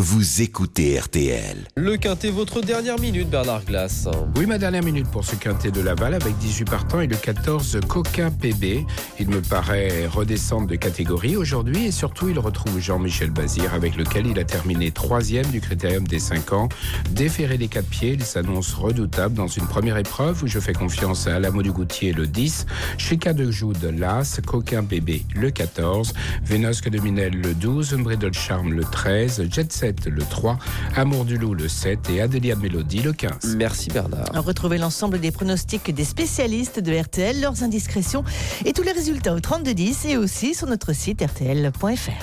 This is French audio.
vous écoutez RTL. Le quintet, votre dernière minute, Bernard Glass. Oui, ma dernière minute pour ce quintet de Laval avec 18 partants et le 14 Coquin PB. Il me paraît redescendre de catégorie aujourd'hui et surtout il retrouve Jean-Michel Bazir avec lequel il a terminé 3e du critérium des 5 ans. Déféré des 4 pieds, il s'annonce redoutable dans une première épreuve où je fais confiance à Alamo du Goutier le 10, Cheka de Joude l'As, Coquin PB le 14, Vénosque de Minel le 12, Bridle Charme le 13, Jet Set le 3, Amour du Loup le 7 et Adélia Mélodie le 15. Merci Bernard. Retrouvez l'ensemble des pronostics des spécialistes de RTL, leurs indiscrétions et tous les résultats au 3210 et aussi sur notre site rtl.fr.